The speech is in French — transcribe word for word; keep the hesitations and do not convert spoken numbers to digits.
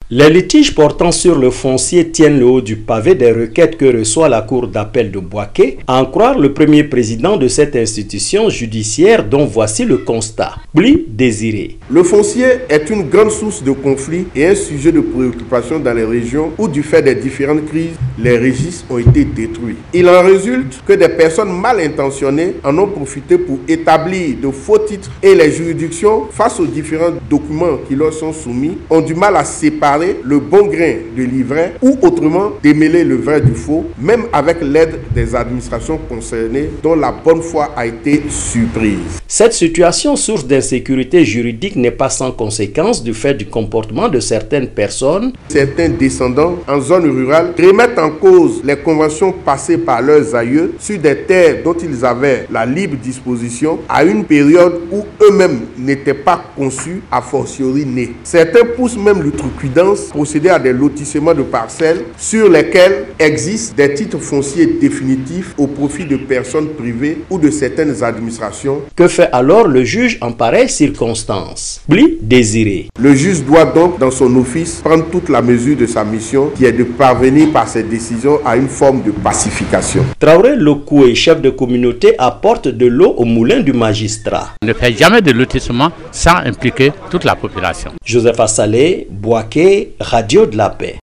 Les litiges portant sur le foncier tiennent le haut du pavé des requêtes que reçoit la Cour d'appel de Bouaké, à en croire le premier président de cette institution judiciaire dont voici le constat. Bli Désiré. Le foncier est une grande source de conflits et un sujet de préoccupation dans les régions où, du fait des différentes crises, les registres ont été détruits. Il en résulte que des personnes mal intentionnées en ont profité pour établir de faux titres et les juridictions, face aux différents documents qui leur sont soumis, ont du mal à séparer le bon grain de l'ivraie ou autrement démêler le vrai du faux, même avec l'aide des administrations concernées dont la bonne foi a été surprise. Cette situation, source d'insécurité juridique, n'est pas sans conséquence du fait du comportement de certaines personnes. Certains descendants en zone rurale remettent en cause les conventions passées par leurs aïeux sur des terres dont ils avaient la libre disposition à une période où eux-mêmes n'étaient pas conçus, a fortiori nés. Certains poussent même l'outrecuidance, procéder à des lotissements de parcelles sur lesquelles existent des titres fonciers définitifs au profit de personnes privées ou de certaines administrations. Que fait alors le juge en pareille circonstance? Bli Désiré. Le juge doit donc, dans son office, prendre toute la mesure de sa mission, qui est de parvenir par ses décisions à une forme de pacification. Traoré Lokoué, chef de communauté, apporte de l'eau au moulin du magistrat. On ne fait jamais de lotissement sans impliquer toute la population. Joseph Assalé, Bouaké, Radio de la Paix.